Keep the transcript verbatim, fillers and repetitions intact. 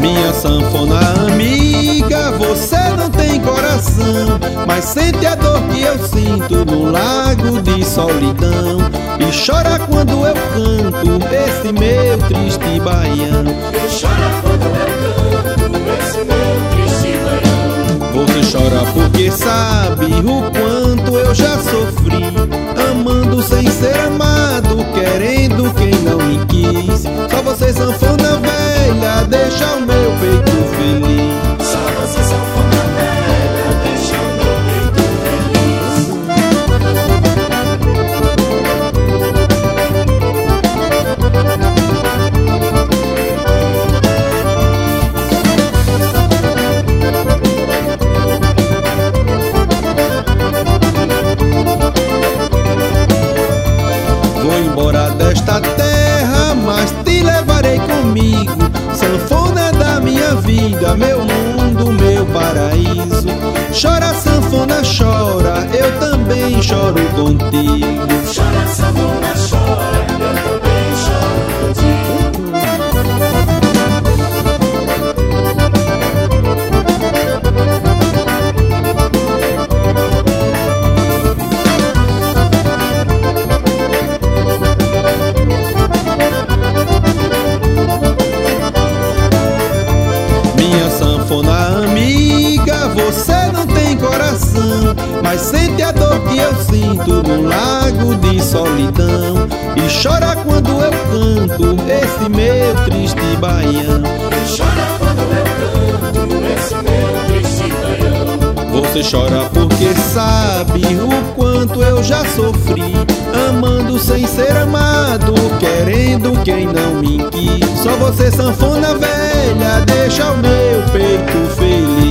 Minha sanfona amiga, você não tem coração, mas sente a dor que eu sinto no lago de solidão, e chora quando eu canto esse meu triste baião. E chora quando eu canto esse meu triste baião. Você chora porque sabe o quanto eu já sofri, amando sem ser amado, querendo quem não me quis. Só você, sanfona velha, deixa o meu peito feliz. Só você, sanfona velha, deixa o meu peito feliz. Vou embora desta terra, mas te levarei comigo. Sanfona é da minha vida, meu mundo, meu paraíso. Chora, sanfona, chora, eu também choro contigo. Chora, sanfona, chora, eu também choro contigo. Minha sanfona amiga, você não tem coração, mas sente a dor que eu sinto no lago de solidão, e chora quando eu canto esse meu triste baião. E chora quando eu canto esse meu triste baião. Você chora porque sabe o quanto eu já sofri, amando sem ser amado, querendo quem não me quis. Só você, sanfona velha, deixa o meu peito feliz.